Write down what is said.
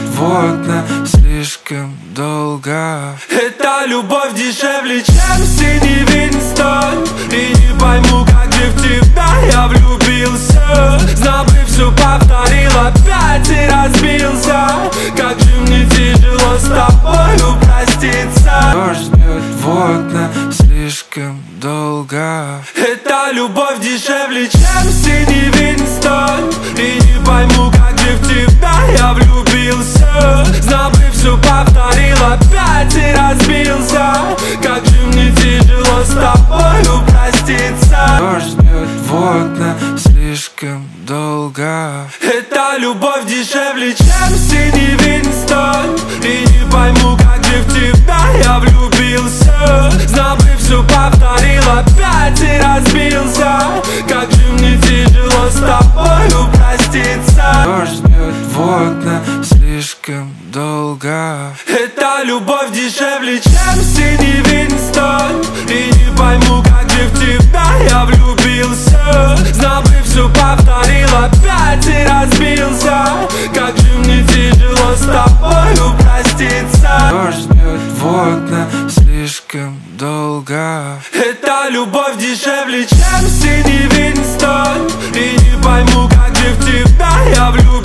вот на слишком долго. Эта любовь дешевле, чем синий Винстон. И не пойму, как же в тебя я влюбился. Забыв все, повторил опять и разбился. Как же мне тяжело с тобою проститься. Дождь бьет, вот на слишком долго. Эта любовь дешевле, чем синий Винстон. И не пойму, как же в тебя я влюбился. Забыв все, повторил опять и разбился. Как же мне тяжело с тобою проститься. Дождь бьет, вот на слишком долго. Эта любовь дешевле, чем синий Винстон. И не пойму, как же в тебя я влюбился. Забыв все, повторил опять и разбился. Как же мне тяжело с тобою проститься. Дождь бьет, вот на слишком долго. Эта любовь дешевле, чем синий Винстон. И не пойму, как же в тебя я влюбился. Забыв все, повторил опять и разбился. Как же мне тяжело с тобою проститься. Дождь бьет, вот на слишком долго. Эта любовь дешевле, чем синий Винстон. И не пойму, как же в тебя я влюбился.